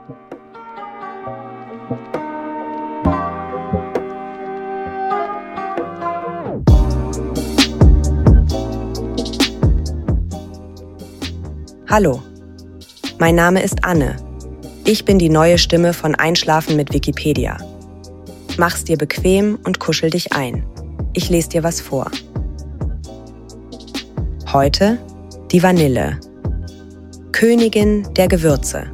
Hallo, mein Name ist Anne. Ich bin die neue Stimme von Einschlafen mit Wikipedia. Mach's dir bequem und kuschel dich ein. Ich lese dir was vor. Heute die Vanille. Königin der Gewürze.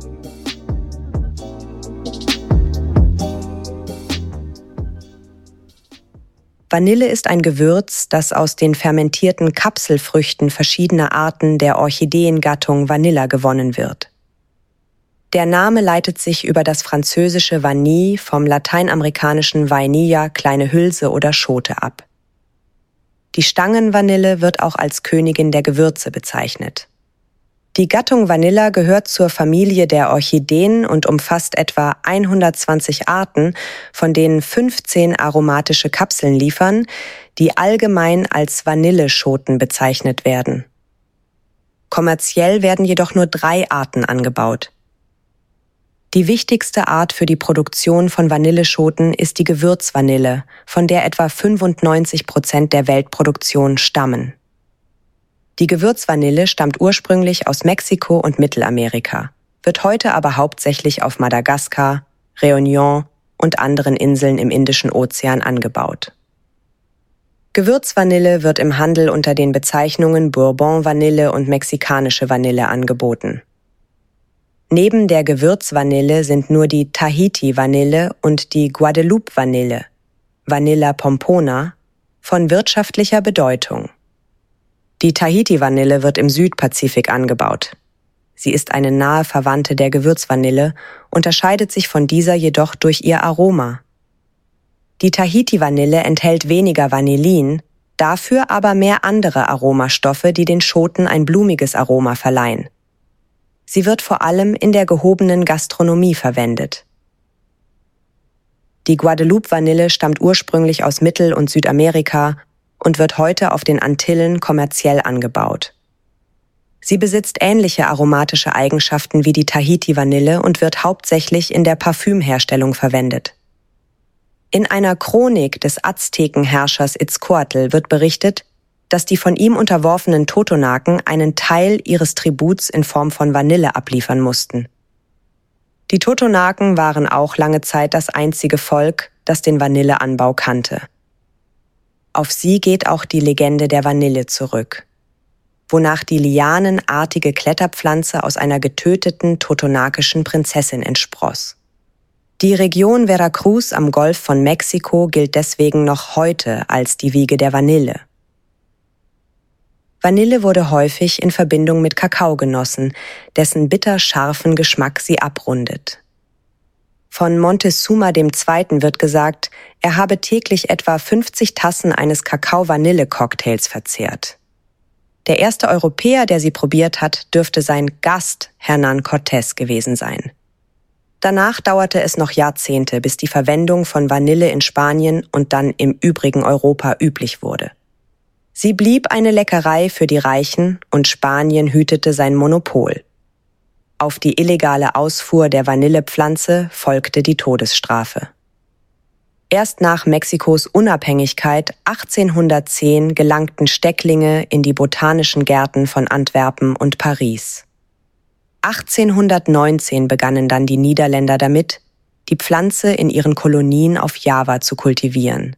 Vanille ist ein Gewürz, das aus den fermentierten Kapselfrüchten verschiedener Arten der Orchideengattung Vanilla gewonnen wird. Der Name leitet sich über das französische Vanille vom lateinamerikanischen Vainilla, kleine Hülse oder Schote ab. Die Stangenvanille wird auch als Königin der Gewürze bezeichnet. Die Gattung Vanilla gehört zur Familie der Orchideen und umfasst etwa 120 Arten, von denen 15 aromatische Kapseln liefern, die allgemein als Vanilleschoten bezeichnet werden. Kommerziell werden jedoch nur 3 Arten angebaut. Die wichtigste Art für die Produktion von Vanilleschoten ist die Gewürzvanille, von der etwa 95% der Weltproduktion stammen. Die Gewürzvanille stammt ursprünglich aus Mexiko und Mittelamerika, wird heute aber hauptsächlich auf Madagaskar, Réunion und anderen Inseln im Indischen Ozean angebaut. Gewürzvanille wird im Handel unter den Bezeichnungen Bourbon-Vanille und mexikanische Vanille angeboten. Neben der Gewürzvanille sind nur die Tahiti-Vanille und die Guadeloupe-Vanille, Vanilla pompona, von wirtschaftlicher Bedeutung. Die Tahiti-Vanille wird im Südpazifik angebaut. Sie ist eine nahe Verwandte der Gewürzvanille, unterscheidet sich von dieser jedoch durch ihr Aroma. Die Tahiti-Vanille enthält weniger Vanillin, dafür aber mehr andere Aromastoffe, die den Schoten ein blumiges Aroma verleihen. Sie wird vor allem in der gehobenen Gastronomie verwendet. Die Guadeloupe-Vanille stammt ursprünglich aus Mittel- und Südamerika und wird heute auf den Antillen kommerziell angebaut. Sie besitzt ähnliche aromatische Eigenschaften wie die Tahiti-Vanille und wird hauptsächlich in der Parfümherstellung verwendet. In einer Chronik des Aztekenherrschers Itzcoatl wird berichtet, dass die von ihm unterworfenen Totonaken einen Teil ihres Tributs in Form von Vanille abliefern mussten. Die Totonaken waren auch lange Zeit das einzige Volk, das den Vanilleanbau kannte. Auf sie geht auch die Legende der Vanille zurück, wonach die lianenartige Kletterpflanze aus einer getöteten totonakischen Prinzessin entspross. Die Region Veracruz am Golf von Mexiko gilt deswegen noch heute als die Wiege der Vanille. Vanille wurde häufig in Verbindung mit Kakao genossen, dessen bitter-scharfen Geschmack sie abrundet. Von Montezuma II. Wird gesagt, er habe täglich etwa 50 Tassen eines Kakao-Vanille-Cocktails verzehrt. Der erste Europäer, der sie probiert hat, dürfte sein Gast Hernán Cortés gewesen sein. Danach dauerte es noch Jahrzehnte, bis die Verwendung von Vanille in Spanien und dann im übrigen Europa üblich wurde. Sie blieb eine Leckerei für die Reichen und Spanien hütete sein Monopol. Auf die illegale Ausfuhr der Vanillepflanze folgte die Todesstrafe. Erst nach Mexikos Unabhängigkeit 1810 gelangten Stecklinge in die botanischen Gärten von Antwerpen und Paris. 1819 begannen dann die Niederländer damit, die Pflanze in ihren Kolonien auf Java zu kultivieren.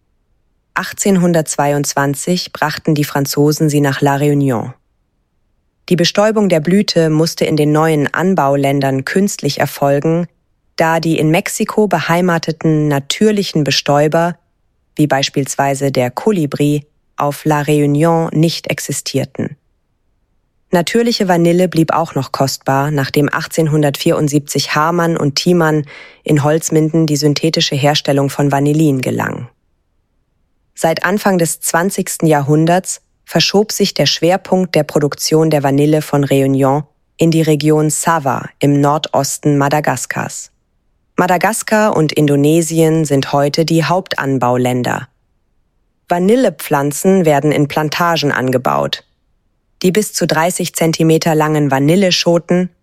1822 brachten die Franzosen sie nach La Réunion. Die Bestäubung der Blüte musste in den neuen Anbauländern künstlich erfolgen, da die in Mexiko beheimateten natürlichen Bestäuber, wie beispielsweise der Kolibri, auf La Réunion nicht existierten. Natürliche Vanille blieb auch noch kostbar, nachdem 1874 Hamann und Thiemann in Holzminden die synthetische Herstellung von Vanillin gelang. Seit Anfang des 20. Jahrhunderts verschob sich der Schwerpunkt der Produktion der Vanille von Réunion in die Region Sava im Nordosten Madagaskars. Madagaskar und Indonesien sind heute die Hauptanbauländer. Vanillepflanzen werden in Plantagen angebaut. Die bis zu 30 cm langen Vanilleschoten,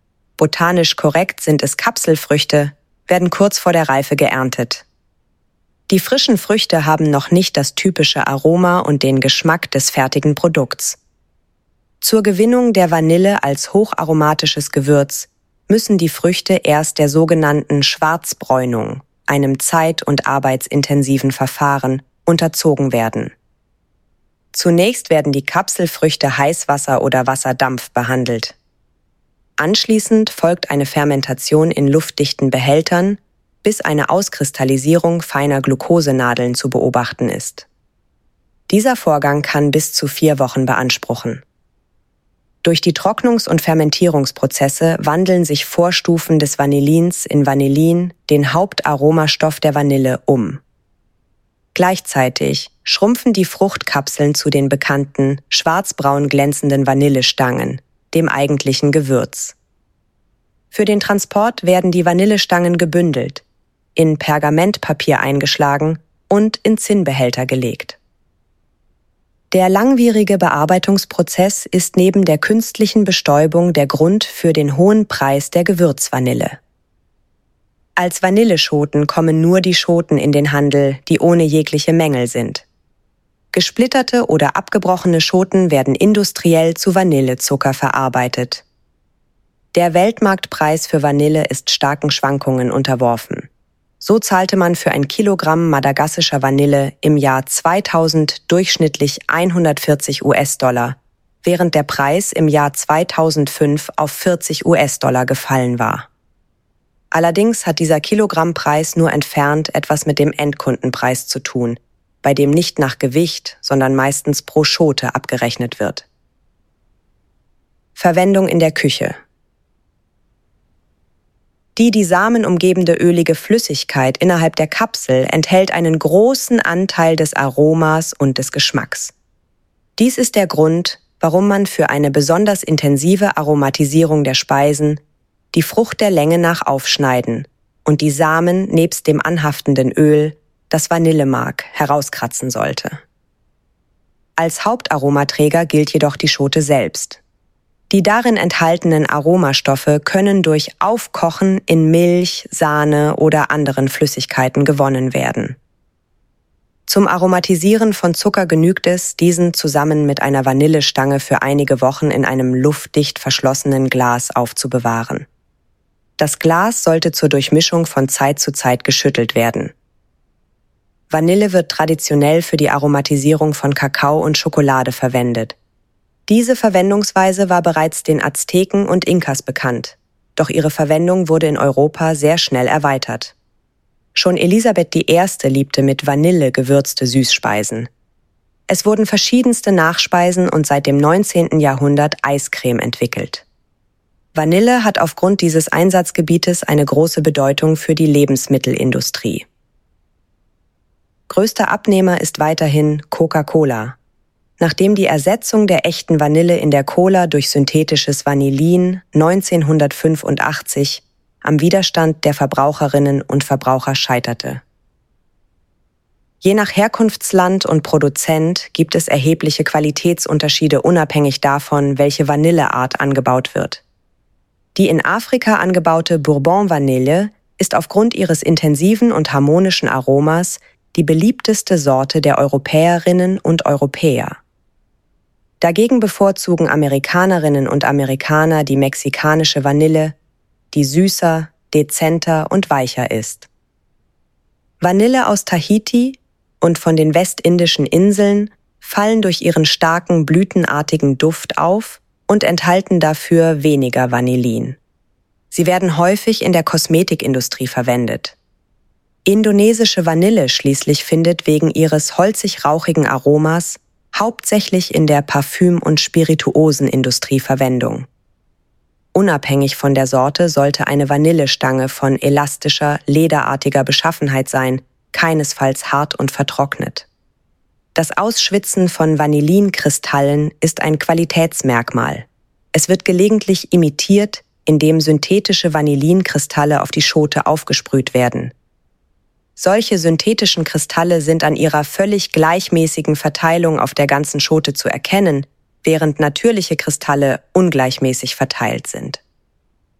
botanisch korrekt sind es Kapselfrüchte, werden kurz vor der Reife geerntet. Die frischen Früchte haben noch nicht das typische Aroma und den Geschmack des fertigen Produkts. Zur Gewinnung der Vanille als hocharomatisches Gewürz müssen die Früchte erst der sogenannten Schwarzbräunung, einem zeit- und arbeitsintensiven Verfahren, unterzogen werden. Zunächst werden die Kapselfrüchte Heißwasser oder Wasserdampf behandelt. Anschließend folgt eine Fermentation in luftdichten Behältern, bis eine Auskristallisierung feiner Glukosenadeln zu beobachten ist. Dieser Vorgang kann bis zu 4 Wochen beanspruchen. Durch die Trocknungs- und Fermentierungsprozesse wandeln sich Vorstufen des Vanillins in Vanillin, den Hauptaromastoff der Vanille, um. Gleichzeitig schrumpfen die Fruchtkapseln zu den bekannten, schwarzbraun glänzenden Vanillestangen, dem eigentlichen Gewürz. Für den Transport werden die Vanillestangen gebündelt, in Pergamentpapier eingeschlagen und in Zinnbehälter gelegt. Der langwierige Bearbeitungsprozess ist neben der künstlichen Bestäubung der Grund für den hohen Preis der Gewürzvanille. Als Vanilleschoten kommen nur die Schoten in den Handel, die ohne jegliche Mängel sind. Gesplitterte oder abgebrochene Schoten werden industriell zu Vanillezucker verarbeitet. Der Weltmarktpreis für Vanille ist starken Schwankungen unterworfen. So zahlte man für ein Kilogramm madagassischer Vanille im Jahr 2000 durchschnittlich 140 US-Dollar, während der Preis im Jahr 2005 auf 40 US-Dollar gefallen war. Allerdings hat dieser Kilogrammpreis nur entfernt etwas mit dem Endkundenpreis zu tun, bei dem nicht nach Gewicht, sondern meistens pro Schote abgerechnet wird. Verwendung in der Küche. Die Samen umgebende ölige Flüssigkeit innerhalb der Kapsel enthält einen großen Anteil des Aromas und des Geschmacks. Dies ist der Grund, warum man für eine besonders intensive Aromatisierung der Speisen die Frucht der Länge nach aufschneiden und die Samen nebst dem anhaftenden Öl, das Vanillemark, herauskratzen sollte. Als Hauptaromaträger gilt jedoch die Schote selbst. Die darin enthaltenen Aromastoffe können durch Aufkochen in Milch, Sahne oder anderen Flüssigkeiten gewonnen werden. Zum Aromatisieren von Zucker genügt es, diesen zusammen mit einer Vanillestange für einige Wochen in einem luftdicht verschlossenen Glas aufzubewahren. Das Glas sollte zur Durchmischung von Zeit zu Zeit geschüttelt werden. Vanille wird traditionell für die Aromatisierung von Kakao und Schokolade verwendet. Diese Verwendungsweise war bereits den Azteken und Inkas bekannt, doch ihre Verwendung wurde in Europa sehr schnell erweitert. Schon Elisabeth I. liebte mit Vanille gewürzte Süßspeisen. Es wurden verschiedenste Nachspeisen und seit dem 19. Jahrhundert Eiscreme entwickelt. Vanille hat aufgrund dieses Einsatzgebietes eine große Bedeutung für die Lebensmittelindustrie. Größter Abnehmer ist weiterhin Coca-Cola. Nachdem die Ersetzung der echten Vanille in der Cola durch synthetisches Vanillin 1985 am Widerstand der Verbraucherinnen und Verbraucher scheiterte. Je nach Herkunftsland und Produzent gibt es erhebliche Qualitätsunterschiede unabhängig davon, welche Vanilleart angebaut wird. Die in Afrika angebaute Bourbon-Vanille ist aufgrund ihres intensiven und harmonischen Aromas die beliebteste Sorte der Europäerinnen und Europäer. Dagegen bevorzugen Amerikanerinnen und Amerikaner die mexikanische Vanille, die süßer, dezenter und weicher ist. Vanille aus Tahiti und von den westindischen Inseln fallen durch ihren starken blütenartigen Duft auf und enthalten dafür weniger Vanillin. Sie werden häufig in der Kosmetikindustrie verwendet. Indonesische Vanille schließlich findet wegen ihres holzig-rauchigen Aromas hauptsächlich in der Parfüm- und Spirituosenindustrie Verwendung. Unabhängig von der Sorte sollte eine Vanillestange von elastischer, lederartiger Beschaffenheit sein, keinesfalls hart und vertrocknet. Das Ausschwitzen von Vanillinkristallen ist ein Qualitätsmerkmal. Es wird gelegentlich imitiert, indem synthetische Vanillinkristalle auf die Schote aufgesprüht werden. Solche synthetischen Kristalle sind an ihrer völlig gleichmäßigen Verteilung auf der ganzen Schote zu erkennen, während natürliche Kristalle ungleichmäßig verteilt sind.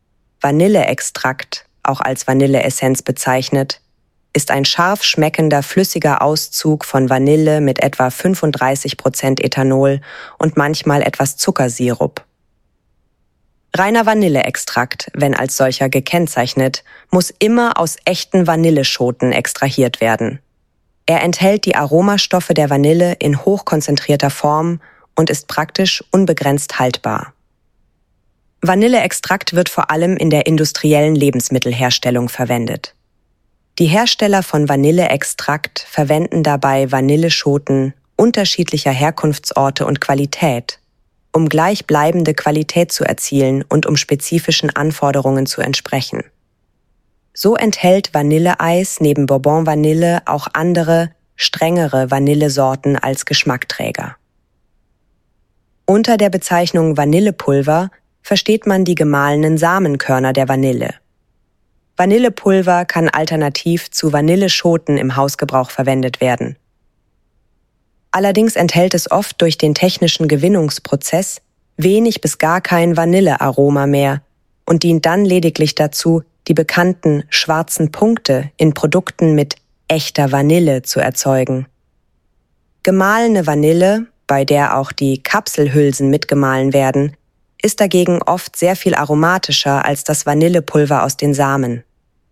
Vanilleextrakt, auch als Vanilleessenz bezeichnet, ist ein scharf schmeckender flüssiger Auszug von Vanille mit etwa 35% Ethanol und manchmal etwas Zuckersirup. Reiner Vanilleextrakt, wenn als solcher gekennzeichnet, muss immer aus echten Vanilleschoten extrahiert werden. Er enthält die Aromastoffe der Vanille in hochkonzentrierter Form und ist praktisch unbegrenzt haltbar. Vanilleextrakt wird vor allem in der industriellen Lebensmittelherstellung verwendet. Die Hersteller von Vanilleextrakt verwenden dabei Vanilleschoten unterschiedlicher Herkunftsorte und Qualität, um gleichbleibende Qualität zu erzielen und um spezifischen Anforderungen zu entsprechen. So enthält Vanilleeis neben Bourbon-Vanille auch andere, strengere Vanillesorten als Geschmackträger. Unter der Bezeichnung Vanillepulver versteht man die gemahlenen Samenkörner der Vanille. Vanillepulver kann alternativ zu Vanilleschoten im Hausgebrauch verwendet werden. Allerdings enthält es oft durch den technischen Gewinnungsprozess wenig bis gar kein Vanillearoma mehr und dient dann lediglich dazu, die bekannten schwarzen Punkte in Produkten mit echter Vanille zu erzeugen. Gemahlene Vanille, bei der auch die Kapselhülsen mitgemahlen werden, ist dagegen oft sehr viel aromatischer als das Vanillepulver aus den Samen.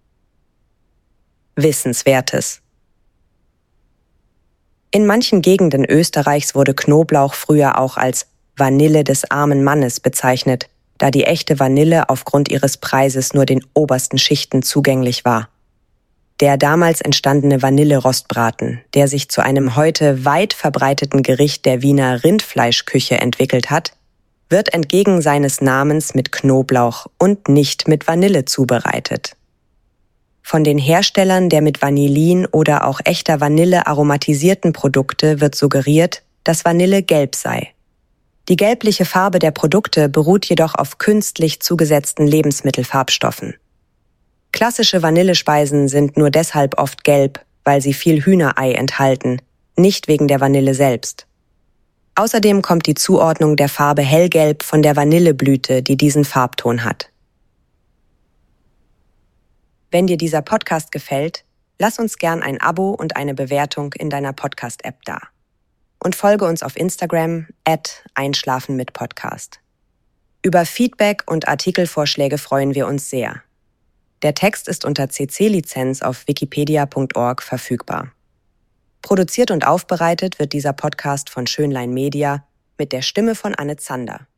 Wissenswertes: In manchen Gegenden Österreichs wurde Knoblauch früher auch als Vanille des armen Mannes bezeichnet, da die echte Vanille aufgrund ihres Preises nur den obersten Schichten zugänglich war. Der damals entstandene Vanillerostbraten, der sich zu einem heute weit verbreiteten Gericht der Wiener Rindfleischküche entwickelt hat, wird entgegen seines Namens mit Knoblauch und nicht mit Vanille zubereitet. Von den Herstellern der mit Vanillin oder auch echter Vanille aromatisierten Produkte wird suggeriert, dass Vanille gelb sei. Die gelbliche Farbe der Produkte beruht jedoch auf künstlich zugesetzten Lebensmittelfarbstoffen. Klassische Vanillespeisen sind nur deshalb oft gelb, weil sie viel Hühnerei enthalten, nicht wegen der Vanille selbst. Außerdem kommt die Zuordnung der Farbe hellgelb von der Vanilleblüte, die diesen Farbton hat. Wenn dir dieser Podcast gefällt, lass uns gern ein Abo und eine Bewertung in deiner Podcast-App da. Und folge uns auf Instagram @einschlafenmitpodcast. Über Feedback und Artikelvorschläge freuen wir uns sehr. Der Text ist unter CC-Lizenz auf wikipedia.org verfügbar. Produziert und aufbereitet wird dieser Podcast von Schönlein Media mit der Stimme von Anne Zander.